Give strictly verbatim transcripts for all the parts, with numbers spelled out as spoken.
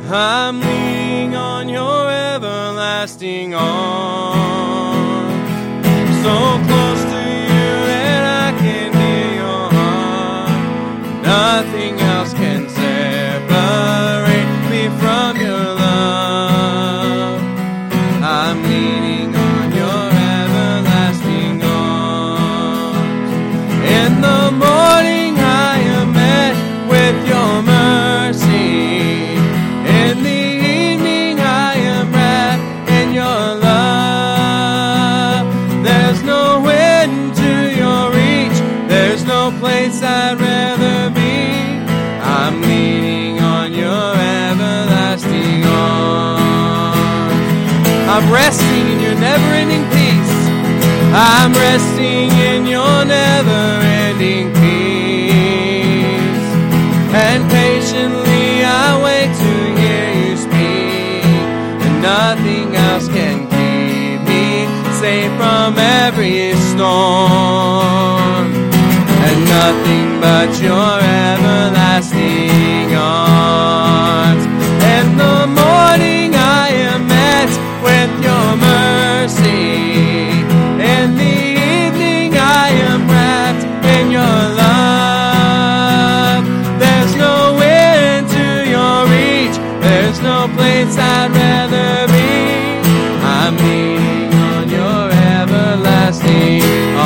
I'm leaning on your everlasting arms, so close to you that I can hear your heart. Nothing else can separate me from your love. I'm leaning on your everlasting arms. In the morning I am met with your mercy. In the evening I am wrapped in your love. There's no end to your reach. There's no place I'd rather be. I'm leaning on your everlasting arms. I'm resting in your never-ending peace. I'm resting in your never-ending peace. And patiently I wait to hear you speak. And nothing else can keep me safe from every storm. And nothing but your everlasting arms. In the morning I am met with your mercy. In the evening I am wrapped in your love. There's no end to your reach. There's no place I'd rather be. I'm leaning on your everlasting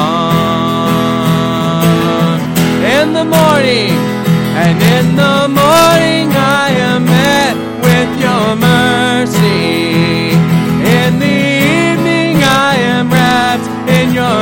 arms. In the morning, and in the morning I am met with your mercy. In the evening I am wrapped in your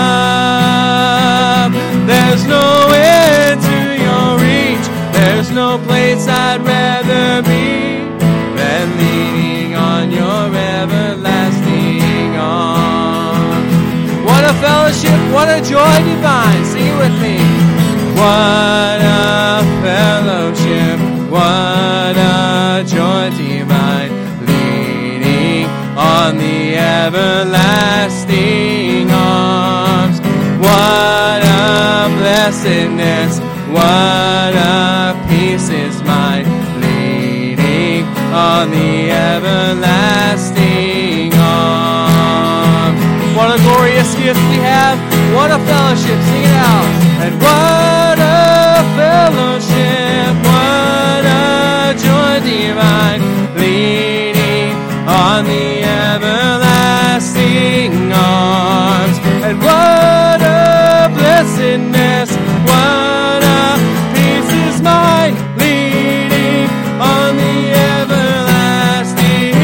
love. There's no end to your reach. There's no place I'd rather be than leaning on your everlasting arms. What a fellowship, what a joy divine. Sing it with me. What a fellowship, what a joy divine, leaning on the everlasting arms. What a blessedness, what a peace is mine, leaning on the everlasting arms. What a glorious gift we have, what a fellowship, sing it out. And what a fellowship, what a joy divine, leaning on the everlasting arms. And what a blessedness, what a peace is mine, leaning on the everlasting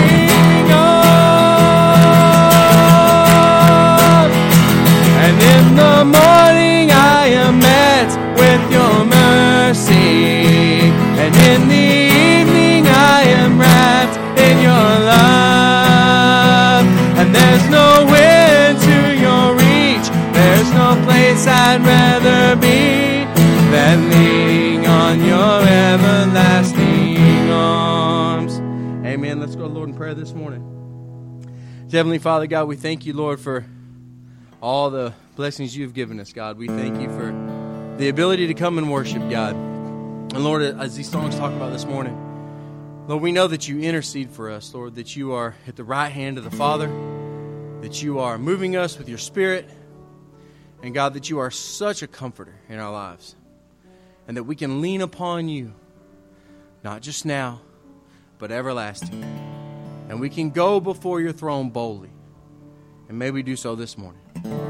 arms. And in the morning I am met with your mercy. And in the evening I am wrapped in your love. And there's no end to your reach. There's no place I'd rather be than leaning on your everlasting arms. Amen. Let's go to the Lord in prayer this morning. Heavenly Father, God, we thank you, Lord, for all the blessings you've given us, God. We thank you for the ability to come and worship, God. And Lord, as these songs talk about this morning, Lord, we know that you intercede for us, Lord, that you are at the right hand of the Father, that you are moving us with your Spirit, and God, that you are such a comforter in our lives, and that we can lean upon you, not just now, but everlasting. And we can go before your throne boldly, and may we do so this morning.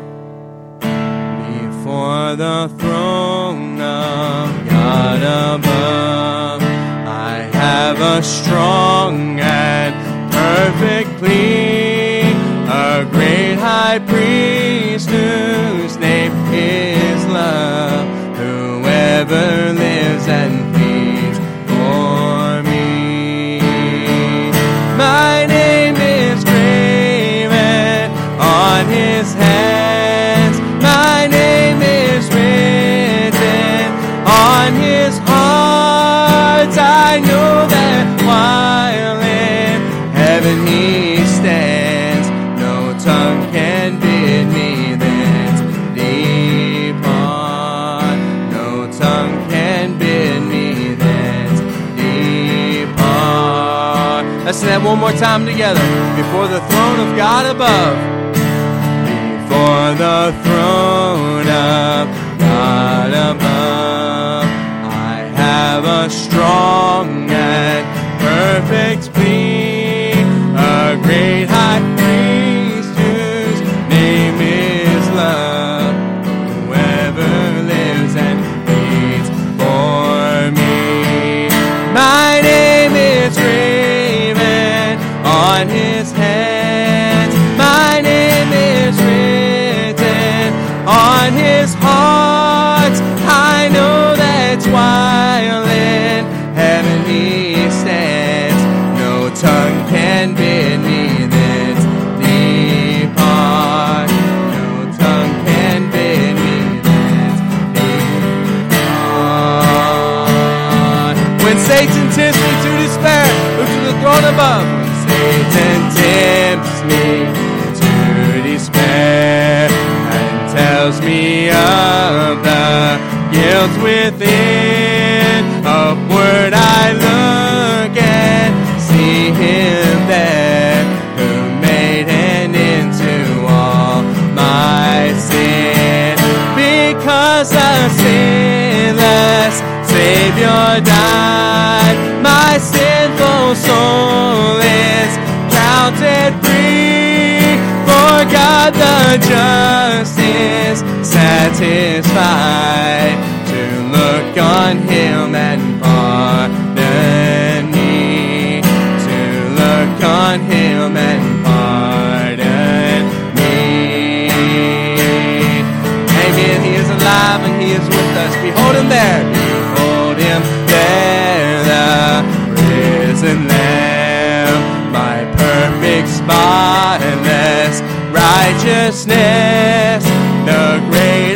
Before the throne of God above, I have a strong and perfect plea, a great high priest whose name is love, whoever lives and pleads for me. My name is graven on his hands, my name is written on his heart. I know that while in heaven he stands, no tongue can bid me thence depart. No tongue can bid me thence depart. Let's sing that one more time together. Before the throne of God above. Before the throne of God above, I have a strong and perfect plea, a great high priest whose name is love, whoever lives and pleads for me. My name is graven on his hands, my name is written on his heart. I know that's why in heaven he stands. No tongue can bid me thence depart. No tongue can bid me thence depart. When Satan tempts me to despair, look to the throne above. When Satan tempts me to despair and tells me of the guilt within, upward I look and see him there, who made an end to all my sin. Because a sinless Savior died, my sinful soul is counted free. For God the just is satisfied to look on him and pardon me, to look on him and pardon me. Amen. He is alive and he is with us. Behold him there. Behold him there, the risen Lamb, my perfect spotless righteousness, the great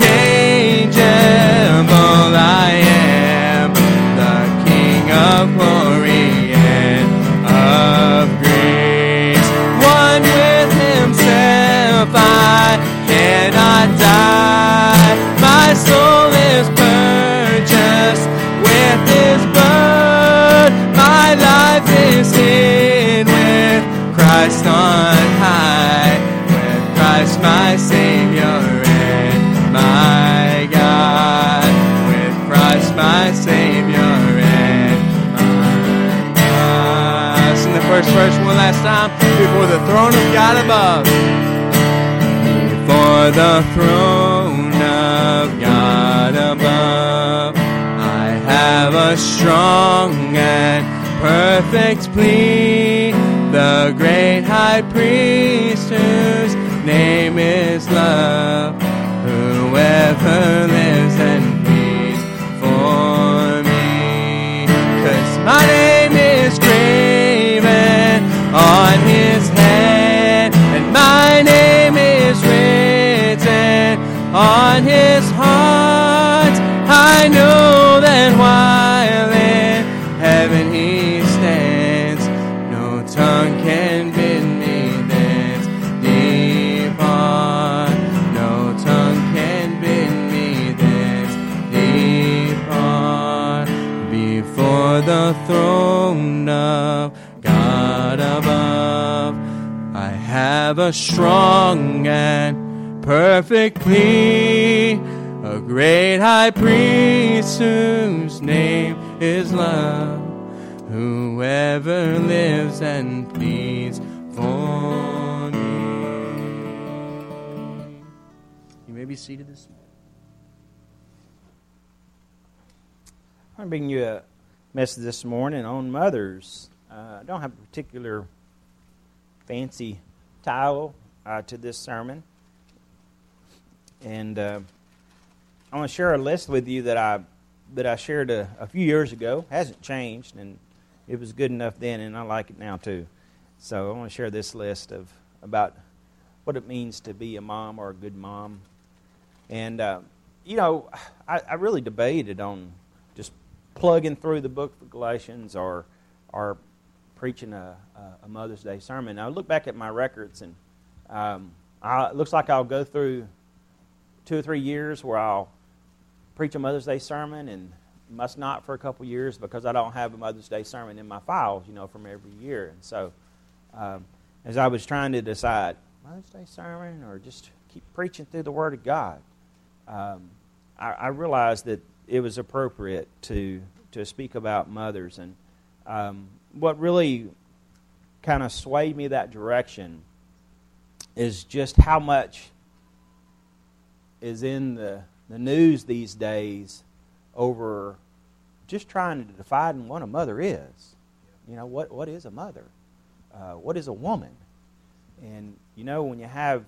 unchangeable I am, the King of glory and of grace. One with himself I cannot die, my soul is purchased with his blood, my life is hid with Christ on high, with Christ my Savior and my God, with Christ my Savior and my God. Sing the first verse one last time. Before the throne of God above, before the throne of God above, I have a strong and perfect plea, the great high priest whose name is love, whoever lives and pleads for me. 'Cause my name is graven on his hand, and my name is written on his heart. I know that while in heaven he stands, no tongue can bid me thence depart. No tongue can bid me thence depart. Before the throne of God above, I have a strong and perfect plea, a great high priest whose name is love, whoever lives and pleads for me. You may be seated this morning. I'm bringing you a message this morning on mothers. Uh, I don't have a particular fancy title uh, to this sermon. And uh, I want to share a list with you that I that I shared a, a few years ago. It hasn't changed, and it was good enough then, and I like it now too. So I want to share this list of about what it means to be a mom or a good mom. And uh, you know, I, I really debated on just plugging through the book of Galatians or or preaching a, a Mother's Day sermon. I look back at my records, and um, I, it looks like I'll go through two or three years where I'll preach a Mother's Day sermon, and must not for a couple years because I don't have a Mother's Day sermon in my files, you know, from every year. And so um, as I was trying to decide, Mother's Day sermon or just keep preaching through the Word of God, um, I, I realized that it was appropriate to to speak about mothers. And um, what really kind of swayed me that direction is just how much is in the, the news these days over just trying to define what a mother is. You know, what what is a mother? Uh, what is a woman? And, you know, when you have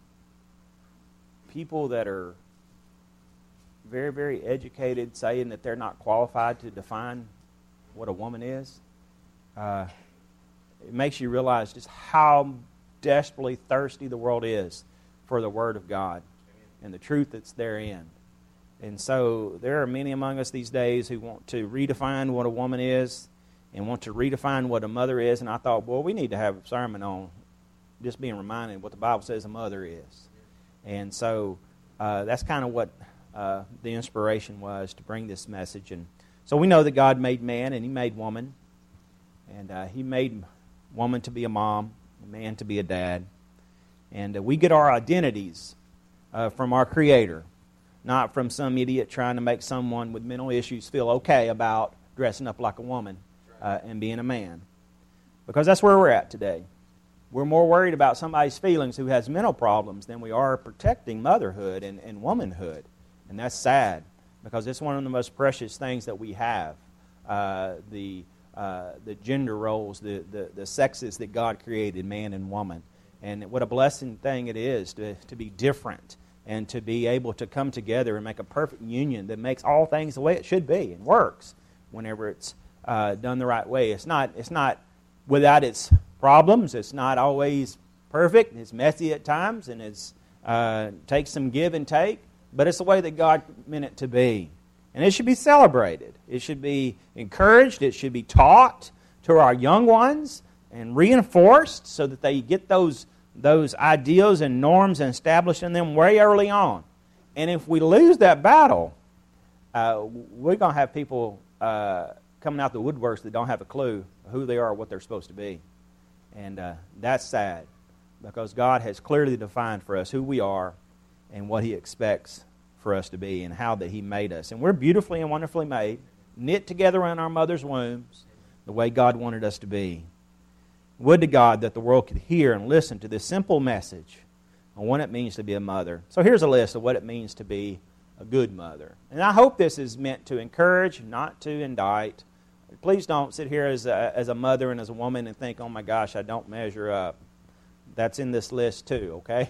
people that are very, very educated saying that they're not qualified to define what a woman is, uh, it makes you realize just how desperately thirsty the world is for the Word of God and the truth that's therein. And so there are many among us these days who want to redefine what a woman is and want to redefine what a mother is. And I thought, well, we need to have a sermon on just being reminded what the Bible says a mother is. And so uh, that's kind of what uh, the inspiration was to bring this message. And so we know that God made man and He made woman. And uh, He made woman to be a mom, man to be a dad. And uh, we get our identities uh, from our Creator, not from some idiot trying to make someone with mental issues feel okay about dressing up like a woman uh, and being a man. Because that's where we're at today. We're more worried about somebody's feelings who has mental problems than we are protecting motherhood and, and womanhood. And that's sad, because it's one of the most precious things that we have. Uh, the uh, the gender roles, the, the, the sexes that God created, man and woman. And what a blessing thing it is to, to be different and to be able to come together and make a perfect union that makes all things the way it should be and works whenever it's uh, done the right way. It's not, it's not without its problems. It's not always perfect. It's messy at times, and it uh, takes some give and take. But it's the way that God meant it to be. And it should be celebrated. It should be encouraged. It should be taught to our young ones and reinforced so that they get those, those ideals and norms and established in them way early on. And if we lose that battle, uh, we're going to have people uh, coming out the woodworks that don't have a clue who they are or what they're supposed to be. And uh, that's sad, because God has clearly defined for us who we are and what He expects for us to be and how that He made us. And we're beautifully and wonderfully made, knit together in our mother's wombs, the way God wanted us to be. Would to God that the world could hear and listen to this simple message on what it means to be a mother. So here's a list of what it means to be a good mother. And I hope this is meant to encourage, not to indict. Please don't sit here as a, as a mother and as a woman and think, oh my gosh, I don't measure up. That's in this list too, okay?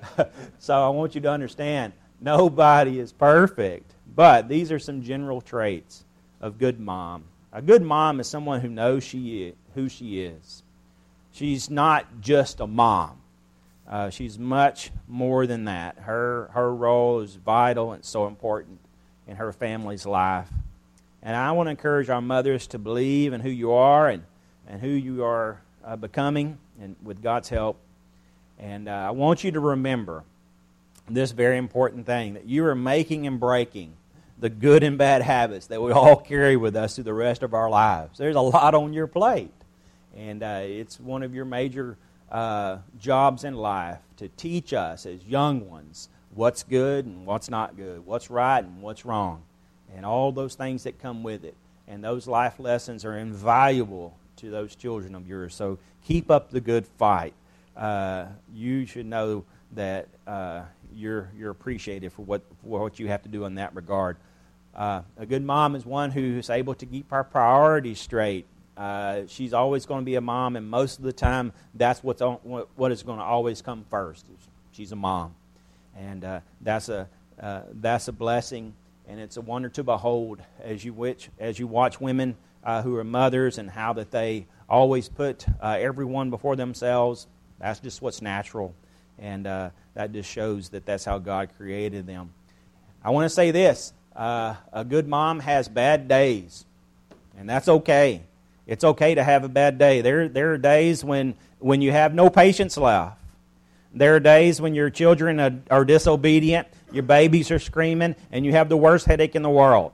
So I want you to understand, nobody is perfect. But these are some general traits of good mom. A good mom is someone who knows she is, who she is. She's not just a mom. Uh, she's much more than that. Her, her role is vital and so important in her family's life. And I want to encourage our mothers to believe in who you are and, and who you are uh, becoming, and with God's help. And uh, I want you to remember this very important thing, that you are making and breaking the good and bad habits that we all carry with us through the rest of our lives. There's a lot on your plate. And uh, it's one of your major uh, jobs in life to teach us as young ones what's good and what's not good, what's right and what's wrong, and all those things that come with it. And those life lessons are invaluable to those children of yours. So keep up the good fight. Uh, you should know that uh, you're you're appreciated for what for what you have to do in that regard. Uh, a good mom is one who is able to keep her priorities straight. Uh, she's always going to be a mom, and most of the time, that's what's on, what, what is going to always come first. She's a mom, and uh, that's a uh, that's a blessing, and it's a wonder to behold as you which as you watch women uh, who are mothers and how that they always put uh, everyone before themselves. That's just what's natural, and uh, that just shows that that's how God created them. I want to say this: uh, a good mom has bad days, and that's okay. It's okay to have a bad day. There, there are days when, when you have no patience left. There are days when your children are, are disobedient, your babies are screaming, and you have the worst headache in the world.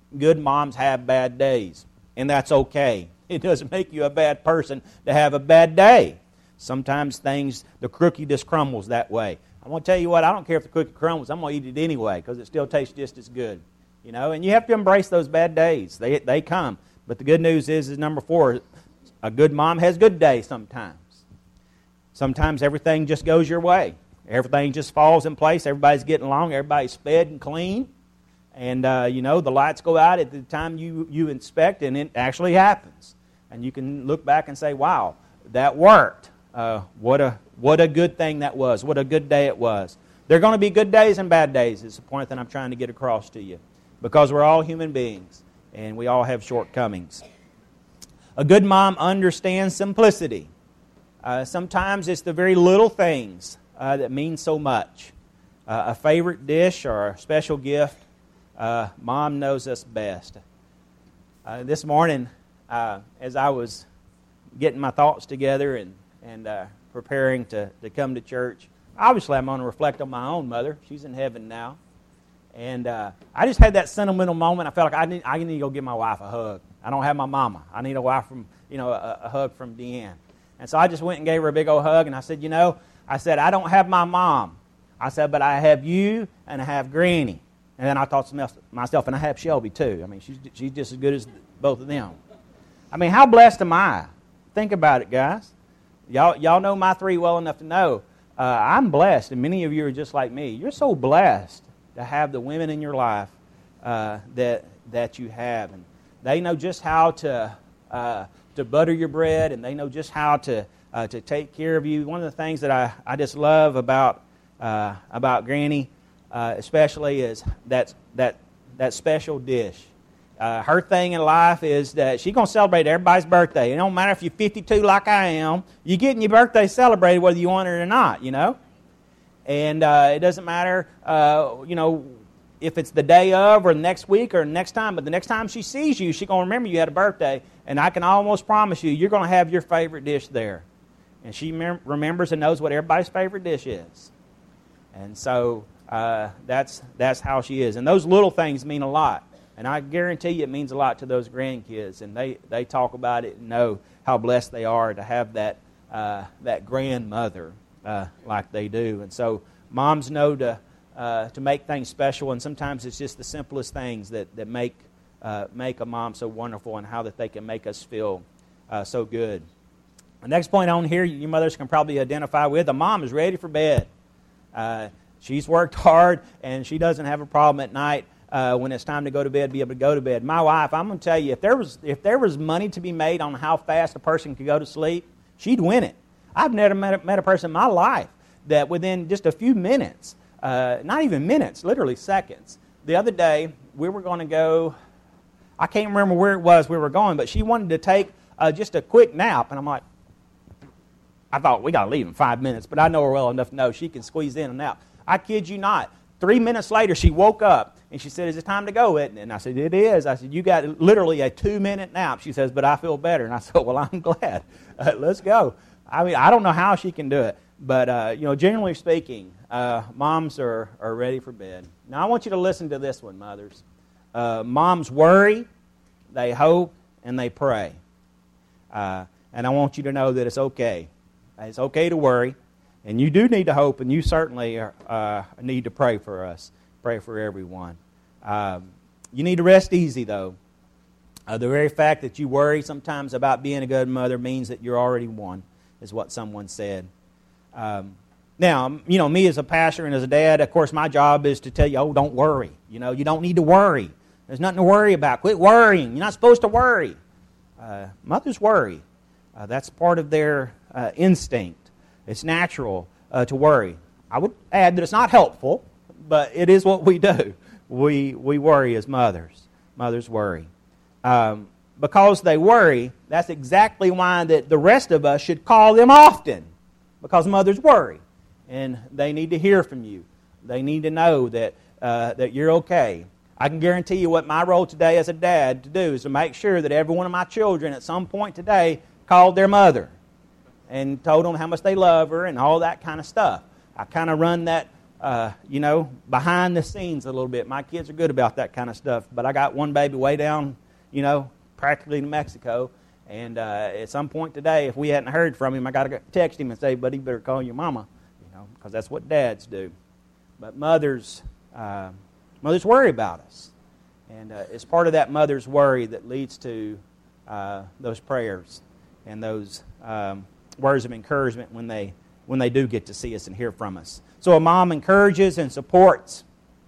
good moms have bad days, and that's okay. It doesn't make you a bad person to have a bad day. Sometimes things, the cookie just crumbles that way. I'm going to tell you what, I don't care if the cookie crumbles. I'm going to eat it anyway because it still tastes just as good. You know, and you have to embrace those bad days. They they come. But the good news is, is number four, a good mom has good days sometimes. Sometimes everything just goes your way. Everything just falls in place. Everybody's getting along. Everybody's fed and clean. And, uh, you know, the lights go out at the time you, you inspect, and it actually happens. And you can look back and say, wow, that worked. Uh, what a what a good thing that was. What a good day it was. There are going to be good days and bad days is the point that I'm trying to get across to you. Because we're all human beings, and we all have shortcomings. A good mom understands simplicity. Uh, sometimes it's the very little things uh, that mean so much. Uh, a favorite dish or a special gift, uh, Mom knows us best. Uh, this morning, uh, as I was getting my thoughts together and, and uh, preparing to, to come to church, obviously I'm going to reflect on my own mother. She's in heaven now. And uh, I just had that sentimental moment. I felt like I need, I need to go give my wife a hug. I don't have my mama. I need a wife from, you know, a, a hug from Deanne. And so I just went and gave her a big old hug, and I said, you know, I said, I don't have my mom. I said, but I have you, and I have Granny. And then I thought to myself, and I have Shelby too. I mean, she's, she's just as good as both of them. I mean, how blessed am I? Think about it, guys. Y'all, y'all know my three well enough to know uh, I'm blessed, and many of you are just like me. You're so blessed to have the women in your life uh, that that you have, and they know just how to uh, to butter your bread, and they know just how to uh, to take care of you. One of the things that I, I just love about uh, about Granny, uh, especially, is that that that special dish. Uh, her thing in life is that she's gonna celebrate everybody's birthday. It don't matter if you're fifty-two like I am. You're getting your birthday celebrated whether you want it or not. You know. And uh, it doesn't matter, uh, you know, if it's the day of or next week or next time. But the next time she sees you, she's going to remember you had a birthday. And I can almost promise you, you're going to have your favorite dish there. And she mem- remembers and knows what everybody's favorite dish is. And so uh, that's that's how she is. And those little things mean a lot. And I guarantee you it means a lot to those grandkids. And they, they talk about it and know how blessed they are to have that uh, that grandmother. Uh, like they do. And so moms know to uh, to make things special, and sometimes it's just the simplest things that, that make uh, make a mom so wonderful, and how that they can make us feel uh, so good. The next point on here, you mothers can probably identify with, a mom is ready for bed. Uh, she's worked hard, and she doesn't have a problem at night uh, when it's time to go to bed, be able to go to bed. My wife, I'm going to tell you, if there was if there was money to be made on how fast a person could go to sleep, she'd win it. I've never met a, met a person in my life that within just a few minutes, uh, not even minutes, literally seconds. The other day, we were going to go, I can't remember where it was we were going, but she wanted to take uh, just a quick nap. And I'm like, I thought, we got to leave in five minutes, but I know her well enough to know she can squeeze in a nap. I kid you not. Three minutes later, she woke up, and she said, is it time to go? And I said, it is. I said, you got literally a two-minute nap. She says, but I feel better. And I said, well, I'm glad. Uh, let's go. I mean, I don't know how she can do it, but, uh, you know, generally speaking, uh, moms are, are ready for bed. Now, I want you to listen to this one, mothers. Uh, moms worry, they hope, and they pray. Uh, and I want you to know that it's okay. It's okay to worry, and you do need to hope, and you certainly are, uh, need to pray for us, pray for everyone. Um, you need to rest easy, though. Uh, the very fact that you worry sometimes about being a good mother means that you're already one, is what someone said. Um, now, you know, me as a pastor and as a dad, of course, my job is to tell you, oh, don't worry. You know, you don't need to worry. There's nothing to worry about. Quit worrying. You're not supposed to worry. Uh, mothers worry. Uh, that's part of their uh, instinct. It's natural uh, to worry. I would add that it's not helpful, but it is what we do. We we worry as mothers. Mothers worry. Um, because they worry, that's exactly why that the rest of us should call them often. Because mothers worry, and they need to hear from you. They need to know that uh, that you're okay. I can guarantee you what my role today as a dad to do is to make sure that every one of my children at some point today called their mother and told them how much they love her and all that kind of stuff. I kind of run that uh, you know, behind the scenes a little bit. My kids are good about that kind of stuff. But I got one baby way down, you know, practically in Mexico. And uh, at some point today, if we hadn't heard from him, I got to text him and say, buddy, you better call your mama, you know, because that's what dads do. But mothers, uh, mothers worry about us. And uh, it's part of that mother's worry that leads to uh, those prayers and those um, words of encouragement when they when they do get to see us and hear from us. So a mom encourages and supports.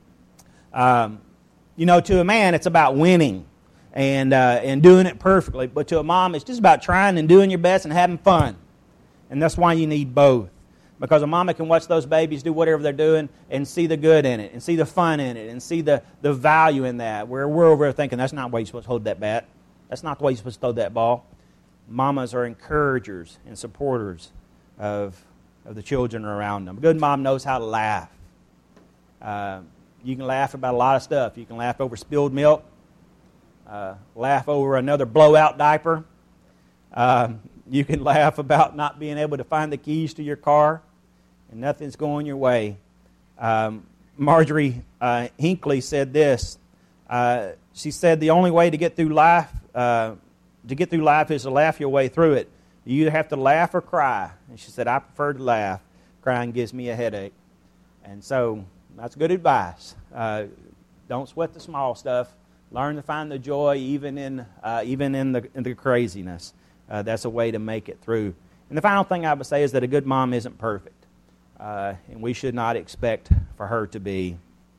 Um, you know, to a man, it's about winning and uh, and doing it perfectly. But to a mom, it's just about trying and doing your best and having fun. And that's why you need both. Because a mama can watch those babies do whatever they're doing and see the good in it and see the fun in it and see the, the value in that. Where we're over there thinking, that's not the way you're supposed to hold that bat. That's not the way you're supposed to throw that ball. Mamas are encouragers and supporters of, of the children around them. A good mom knows how to laugh. Uh, you can laugh about a lot of stuff. You can laugh over spilled milk, uh, laugh over another blowout diaper. Uh, you can laugh about not being able to find the keys to your car and nothing's going your way. Um, Marjorie uh, Hinckley said this. Uh, she said the only way to get through life, uh, to get through life is to laugh your way through it. You either have to laugh or cry. And she said, I prefer to laugh. Crying gives me a headache. And so that's good advice. Uh, don't sweat the small stuff. Learn to find the joy even in uh, even in the in the craziness. Uh, that's a way to make it through. And the final thing I would say is that a good mom isn't perfect. Uh, and we should not expect for her to be.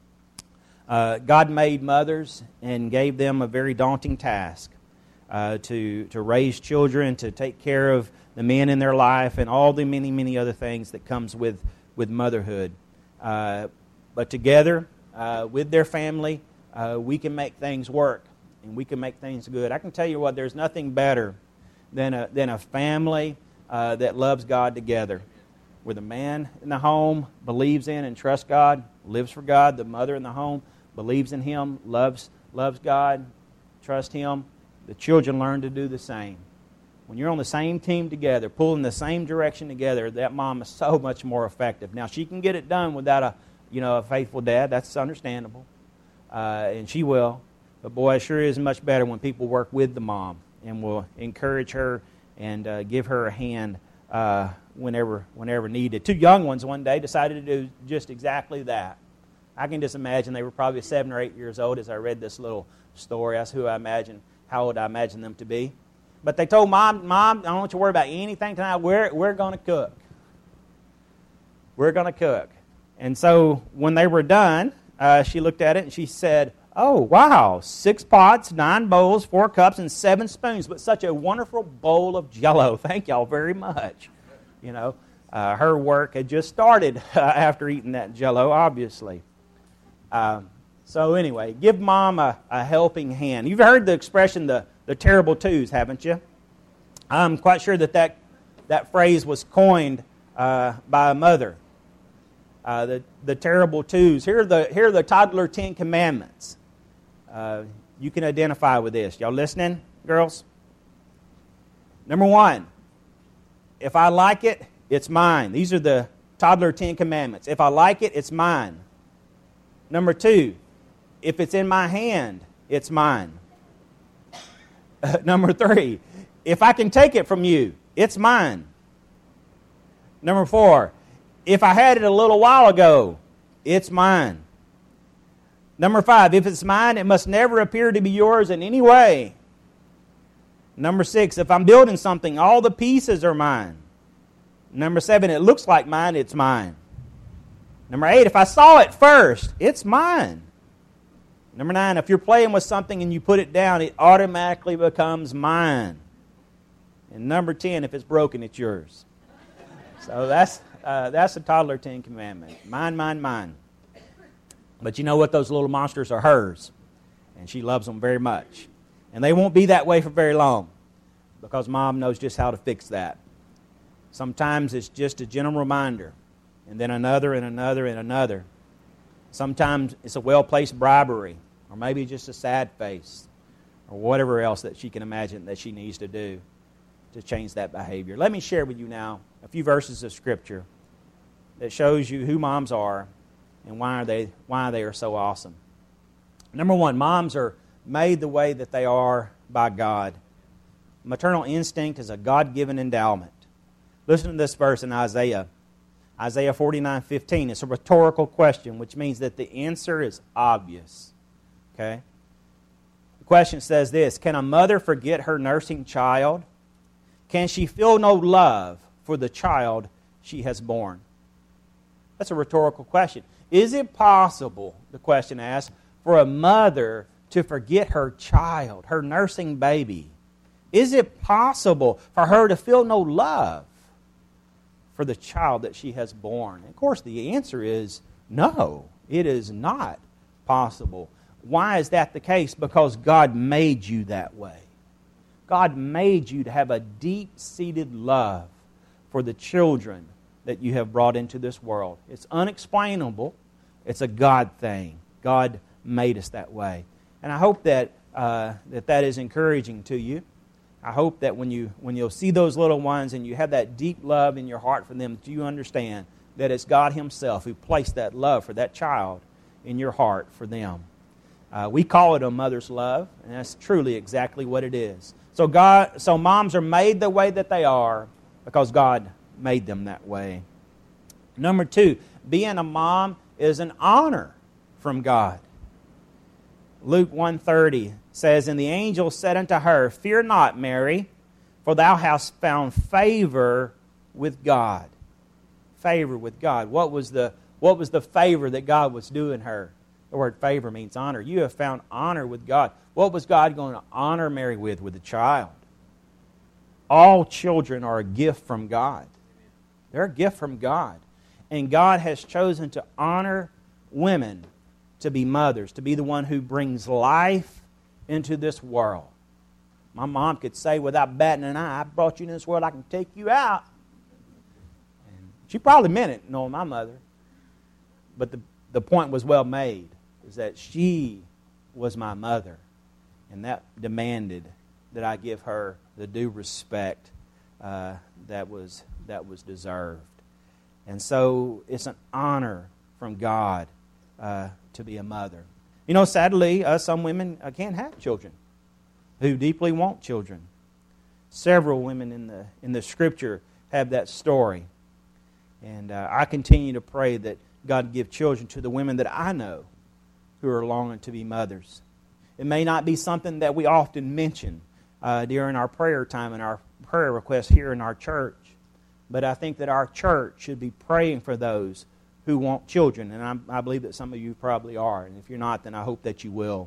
Uh, God made mothers and gave them a very daunting task uh, to, to raise children, to take care of the men in their life, and all the many, many other things that comes with, with motherhood. Uh, but together, uh, with their family, uh, we can make things work, and we can make things good. I can tell you what, there's nothing better than a, than a family uh, that loves God together, where the man in the home believes in and trusts God, lives for God. The mother in the home believes in Him, loves loves God, trusts Him. The children learn to do the same. When you're on the same team together, pulling the same direction together, that mom is so much more effective. Now, she can get it done without a, you know, a faithful dad. That's understandable, uh, and she will. But boy, it sure is much better when people work with the mom and will encourage her and uh, give her a hand uh, whenever whenever needed. Two young ones one day decided to do just exactly that. I can just imagine they were probably seven or eight years old as I read this little story. That's who I imagine, how old I imagine them to be. But they told Mom, Mom, I don't want you to worry about anything tonight. We're, we're going to cook. We're going to cook. And so when they were done, uh, she looked at it and she said, oh, wow, six pots, nine bowls, four cups, and seven spoons, but such a wonderful bowl of Jell-O. Thank y'all very much. You know, uh, her work had just started uh, after eating that Jell-O, obviously. Um, so anyway, give Mom a, a helping hand. You've heard the expression, the, the terrible twos, haven't you? I'm quite sure that that, that phrase was coined uh, by a mother. Uh, the, the terrible twos. Here are the, here are the toddler Ten Commandments. Uh, you can identify with this. Y'all listening, girls? Number one, if I like it, it's mine. These are the toddler Ten Commandments. If I like it, it's mine. Number two, if it's in my hand, it's mine. Uh, number three, if I can take it from you, it's mine. Number four, if I had it a little while ago, it's mine. Number five, if it's mine, it must never appear to be yours in any way. Number six, if I'm building something, all the pieces are mine. Number seven, it looks like mine, it's mine. Number eight, if I saw it first, it's mine. Number nine, if you're playing with something and you put it down, it automatically becomes mine. And number ten, if it's broken, it's yours. So that's uh, that's the toddler Ten Commandment. Mine, mine, mine. But you know what? Those little monsters are hers. And she loves them very much. And they won't be that way for very long, because Mom knows just how to fix that. Sometimes it's just a gentle reminder, and then another and another and another. Sometimes it's a well-placed bribery, or maybe just a sad face, or whatever else that she can imagine that she needs to do to change that behavior. Let me share with you now a few verses of Scripture that shows you who moms are and why are they why they are so awesome. Number one, moms are made the way that they are by God. Maternal instinct is a God-given endowment. Listen to this verse in Isaiah. Isaiah forty-nine fifteen. It's a rhetorical question, which means that the answer is obvious. Okay? The question says this: can a mother forget her nursing child? Can she feel no love for the child she has borne? That's a rhetorical question. Is it possible, the question asks, for a mother to forget her child, her nursing baby? Is it possible for her to feel no love for the child that she has borne? Of course, the answer is no. It is not possible. Why is that the case? Because God made you that way. God made you to have a deep-seated love for the children that you have brought into this world. It's unexplainable. It's a God thing. God made us that way. And I hope that uh, that, that is encouraging to you. I hope that when, you, when you'll see those little ones and you have that deep love in your heart for them, that you understand that it's God Himself who placed that love for that child in your heart for them. Uh, we call it a mother's love, and that's truly exactly what it is. So God, so moms are made the way that they are because God made them that way. Number two, being a mom is an honor from God. Luke one thirty says, and the angel said unto her, fear not, Mary, for thou hast found favor with God. Favor with God. What was the what was the favor that God was doing her? The word favor means honor. You have found honor with God. What was God going to honor Mary with? With a child. All children are a gift from God. They're a gift from God. And God has chosen to honor women to be mothers, to be the one who brings life into this world. My mom could say without batting an eye, I brought you into this world, I can take you out. And she probably meant it, knowing my mother. But the, the point was well made, is that she was my mother. And that demanded that I give her the due respect uh, that was that was deserved. And so it's an honor from God uh, to be a mother. You know, sadly, uh, some women uh, can't have children who deeply want children. Several women in the in the Scripture have that story. And uh, I continue to pray that God give children to the women that I know who are longing to be mothers. It may not be something that we often mention uh, during our prayer time and our prayer requests here in our church. But I think that our church should be praying for those who want children. And I, I believe that some of you probably are. And if you're not, then I hope that you will.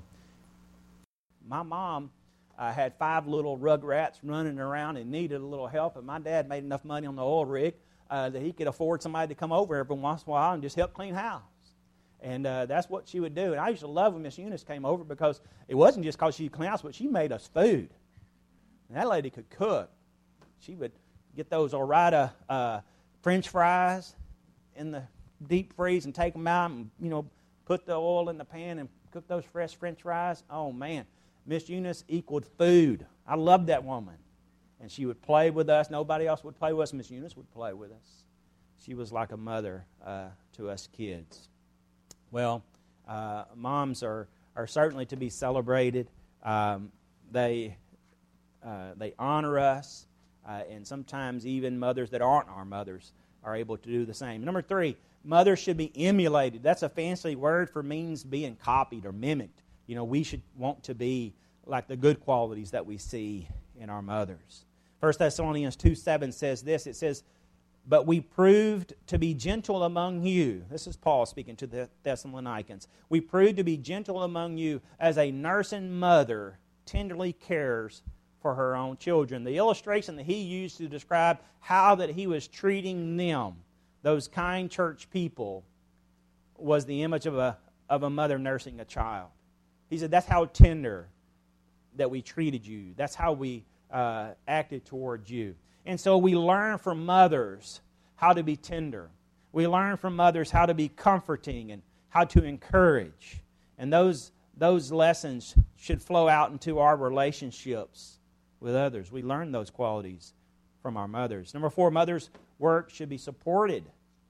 My mom uh, had five little rugrats running around and needed a little help. And my dad made enough money on the oil rig uh, that he could afford somebody to come over every once in a while and just help clean house. And uh, that's what she would do. And I used to love when Miss Eunice came over because it wasn't just because she cleaned house, but she made us food. And that lady could cook. She would get those Ore-Ida uh, French fries in the deep freeze and take them out and, you know, put the oil in the pan and cook those fresh French fries. Oh, man. Miss Eunice equaled food. I loved that woman. And she would play with us. Nobody else would play with us. Miss Eunice would play with us. She was like a mother uh, to us kids. Well, uh, moms are, are certainly to be celebrated. Um, they, uh, they honor us. Uh, and sometimes even mothers that aren't our mothers are able to do the same. Number three, mothers should be emulated. That's a fancy word for means being copied or mimicked. You know, we should want to be like the good qualities that we see in our mothers. First Thessalonians two seven says this. It says, but we proved to be gentle among you. This is Paul speaking to the Thessalonians. We proved to be gentle among you as a nursing mother tenderly cares for her own children. The illustration that he used to describe how that he was treating them, those kind church people, was the image of a, of a mother nursing a child. He said, that's how tender that we treated you. That's how we uh, acted towards you. And so we learn from mothers how to be tender. We learn from mothers how to be comforting and how to encourage. And those, those lessons should flow out into our relationships with others. We learn those qualities from our mothers. Number four, mothers' work should be supported.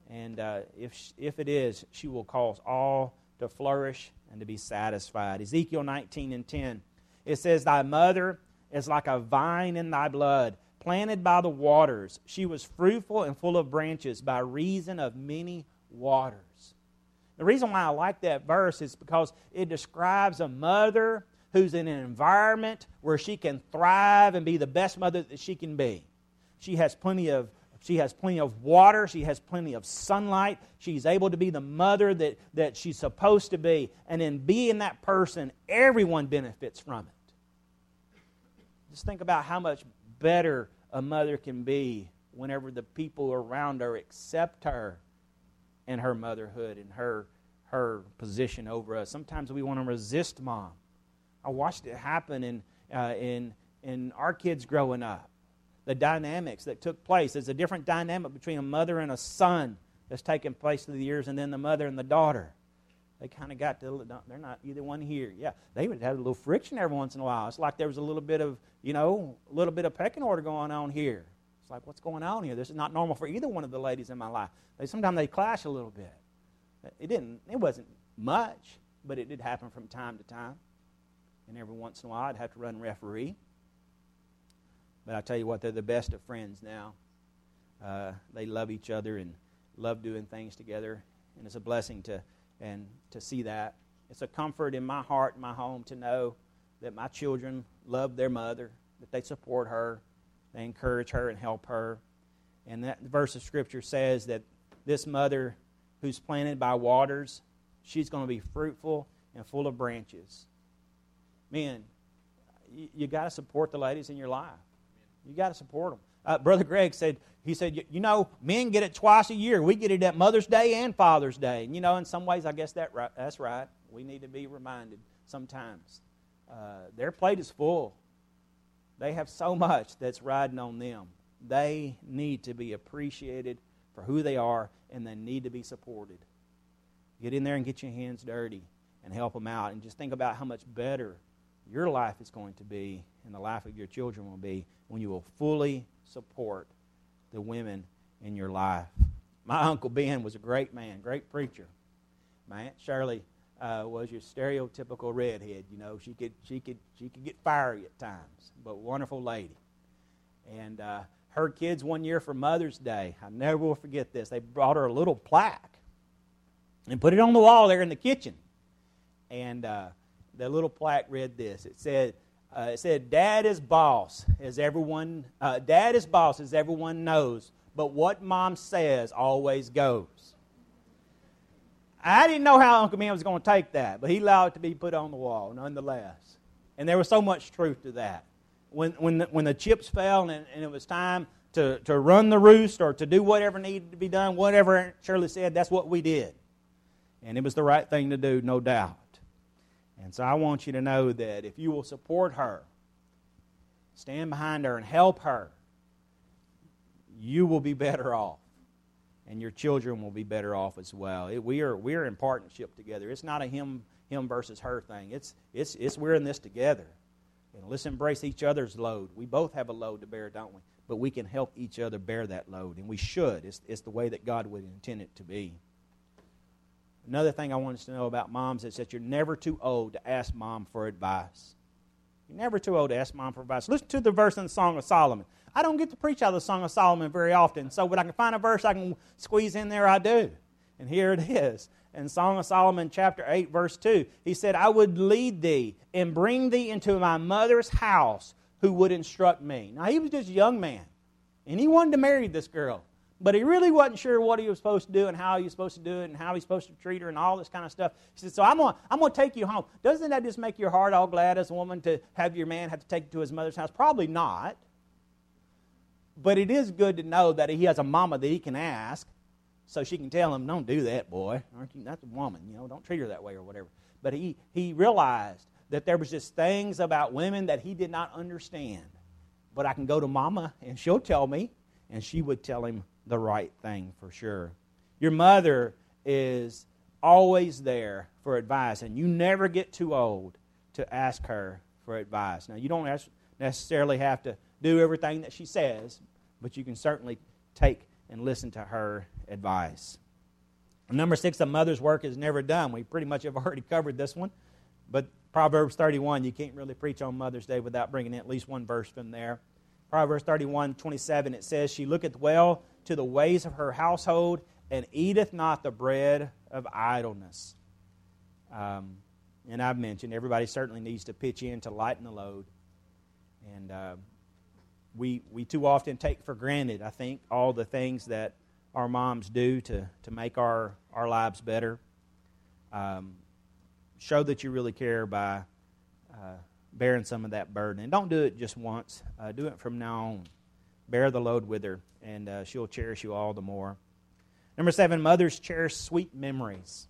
And uh, if, she, if it is, she will cause all to flourish and to be satisfied. Ezekiel nineteen and ten, it says, Thy mother is like a vine in thy blood, planted by the waters. She was fruitful and full of branches by reason of many waters. The reason why I like that verse is because it describes a mother who's in an environment where she can thrive and be the best mother that she can be. She has plenty of She has plenty of water. She has plenty of sunlight. She's able to be the mother that, that she's supposed to be. And in being that person, everyone benefits from it. Just think about how much better a mother can be whenever the people around her accept her and her motherhood and her, her position over us. Sometimes we want to resist mom. I watched it happen in, uh, in, in our kids growing up. The dynamics that took place. There's a different dynamic between a mother and a son that's taken place through the years, and then the mother and the daughter. They kind of got to, they're not either one here. Yeah, they would have a little friction every once in a while. It's like there was a little bit of, you know, a little bit of pecking order going on here. It's like, what's going on here? This is not normal for either one of the ladies in my life. They Sometimes they clash a little bit. It didn't, it wasn't much, but it did happen from time to time. And every once in a while I'd have to run referee. But I tell you what, they're the best of friends now. Uh, they love each other and love doing things together, and it's a blessing to and to see that. It's a comfort in my heart and my home to know that my children love their mother, that they support her, they encourage her and help her. And that verse of Scripture says that this mother who's planted by waters, she's going to be fruitful and full of branches. Men, you, you got to support the ladies in your life. You got to support them. Uh, Brother Greg said, he said, you know, men get it twice a year. We get it at Mother's Day and Father's Day. And, you know, in some ways, I guess that right, that's right. We need to be reminded sometimes. Uh, their plate is full. They have so much that's riding on them. They need to be appreciated for who they are, and they need to be supported. Get in there and get your hands dirty and help them out. And just think about how much better your life is going to be and the life of your children will be when you will fully support the women in your life. My Uncle Ben was a great man, great preacher. My Aunt Shirley uh, was your stereotypical redhead. You know, she could she could she could get fiery at times, but wonderful lady. And uh, her kids one year for Mother's Day, I never will forget this. They brought her a little plaque and put it on the wall there in the kitchen. And uh, the little plaque read this. It said, uh, "It said, Dad is boss, as everyone. Uh, Dad is boss, as everyone knows. But what Mom says always goes." I didn't know how Uncle Ben was going to take that, but he allowed it to be put on the wall, nonetheless. And there was so much truth to that. When when the, when the chips fell and, and it was time to, to run the roost or to do whatever needed to be done, whatever Shirley said, that's what we did. And it was the right thing to do, no doubt. And so I want you to know that if you will support her, stand behind her and help her, you will be better off. And your children will be better off as well. It, we are we are in partnership together. It's not a him him versus her thing. It's it's it's we're in this together. And let's embrace each other's load. We both have a load to bear, don't we? But we can help each other bear that load, and we should. It's it's the way that God would intend it to be. Another thing I want us to know about moms is that you're never too old to ask mom for advice. You're never too old to ask mom for advice. Listen to the verse in the Song of Solomon. I don't get to preach out of the Song of Solomon very often, so when I can find a verse I can squeeze in there, I do. And here it is. In Song of Solomon chapter eight, verse two, he said, "I would lead thee and bring thee into my mother's house who would instruct me." Now, he was just a young man, and he wanted to marry this girl. But he really wasn't sure what he was supposed to do and how he was supposed to do it and how he was supposed to treat her and all this kind of stuff. He said, so I'm going I'm going to take you home. Doesn't that just make your heart all glad as a woman to have your man have to take you to his mother's house? Probably not. But it is good to know that he has a mama that he can ask so she can tell him, don't do that, boy. Aren't you? That's a woman. You know, don't treat her that way or whatever. But he, he realized that there was just things about women that he did not understand. But I can go to mama and she'll tell me, and she would tell him the right thing for sure. Your mother is always there for advice, and you never get too old to ask her for advice. Now, you don't necessarily have to do everything that she says, but you can certainly take and listen to her advice. Number six, a mother's work is never done. We pretty much have already covered this one. But Proverbs thirty-one, you can't really preach on Mother's Day without bringing in at least one verse from there. Proverbs thirty-one, twenty-seven, it says, She looketh well to the ways of her household, and eateth not the bread of idleness. Um, and I've mentioned, everybody certainly needs to pitch in to lighten the load. And uh, we we too often take for granted, I think, all the things that our moms do to, to make our, our lives better. Um, show that you really care by uh, bearing some of that burden. And don't do it just once. Uh, do it from now on. Bear the load with her, and uh, she'll cherish you all the more. Number seven, mothers cherish sweet memories.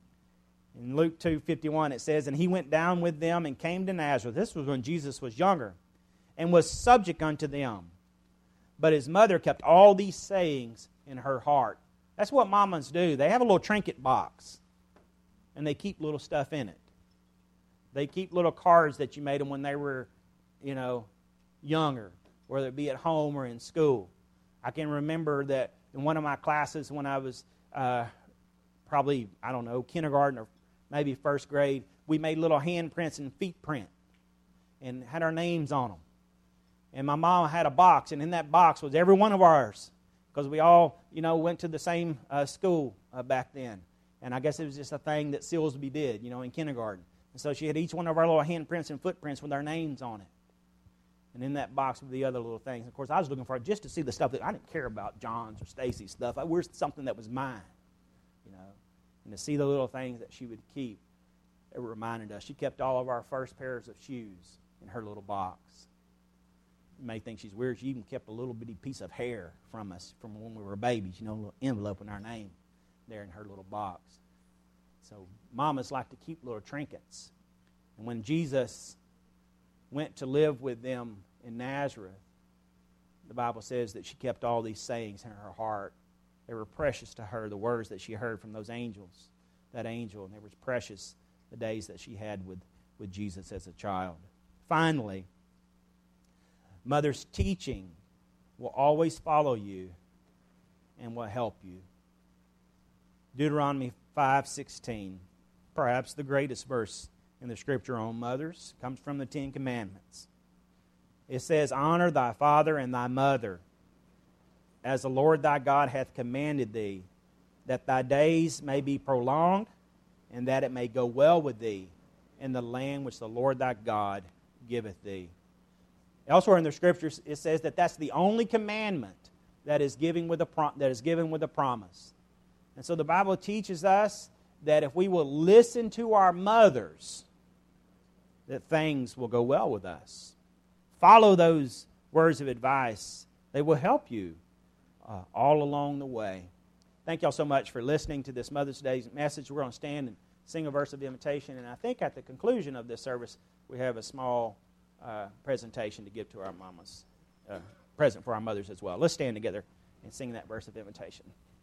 In Luke two fifty-one, it says, And he went down with them and came to Nazareth. This was when Jesus was younger, and was subject unto them. But his mother kept all these sayings in her heart. That's what mamas do. They have a little trinket box, and they keep little stuff in it. They keep little cards that you made them when they were, you know, younger, whether it be at home or in school. I can remember that in one of my classes when I was uh, probably, I don't know, kindergarten or maybe first grade, we made little handprints and feet print and had our names on them. And my mom had a box, and in that box was every one of ours, because we all, you know, went to the same uh, school uh, back then. And I guess it was just a thing that Silsby did, you know, in kindergarten. And so she had each one of our little handprints and footprints with our names on it. And in that box were the other little things. Of course, I was looking for it just to see the stuff that I didn't care about, John's or Stacy's stuff. I was something that was mine, you know. And to see the little things that she would keep, it reminded us. She kept all of our first pairs of shoes in her little box. You may think she's weird. She even kept a little bitty piece of hair from us from when we were babies, you know, a little envelope with our name there in her little box. So mamas like to keep little trinkets. And when Jesus went to live with them in Nazareth, the Bible says that she kept all these sayings in her heart. They were precious to her, the words that she heard from those angels, that angel, and they were precious the days that she had with, with Jesus as a child. Finally, mother's teaching will always follow you and will help you. Deuteronomy five sixteen, perhaps the greatest verse in the Scripture on mothers, comes from the Ten Commandments. It says, Honor thy father and thy mother, as the Lord thy God hath commanded thee, that thy days may be prolonged, and that it may go well with thee in the land which the Lord thy God giveth thee. Elsewhere in the Scriptures, it says that that's the only commandment that is given with a pro- that is given with a promise. And so the Bible teaches us that if we will listen to our mothers, that things will go well with us. Follow those words of advice. They will help you uh, all along the way. Thank y'all so much for listening to this Mother's Day message. We're going to stand and sing a verse of invitation. And I think at the conclusion of this service, we have a small uh, presentation to give to our mamas, uh, present for our mothers as well. Let's stand together and sing that verse of invitation.